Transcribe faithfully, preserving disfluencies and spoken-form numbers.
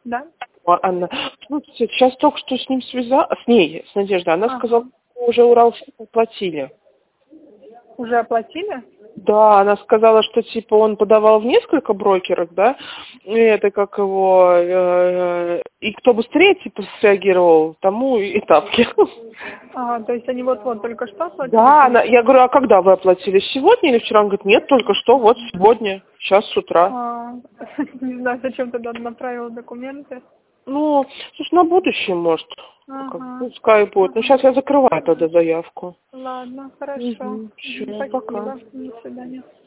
Да? А Она, ну, сейчас только что с ним связала, с ней, с Надеждой, она Ага. сказала, что уже Урал оплатили. Уже оплатили? Да, она сказала, что типа он подавал в несколько брокеров, да, и это как его, э, и кто быстрее типа среагировал, тому и тапки. Ага, то есть они вот-вот только что оплатили? Да, она, я говорю, а когда вы оплатили? Сегодня или вчера? Он говорит, нет, только что, вот сегодня, сейчас с утра. А, не знаю, зачем тогда направила документы. Ну, слушай, на будущее, может, как, Ага. пускай будет. Ну, Ага. сейчас я закрываю тогда заявку. Ладно, хорошо. Угу, все, пока. Спасибо. До свидания.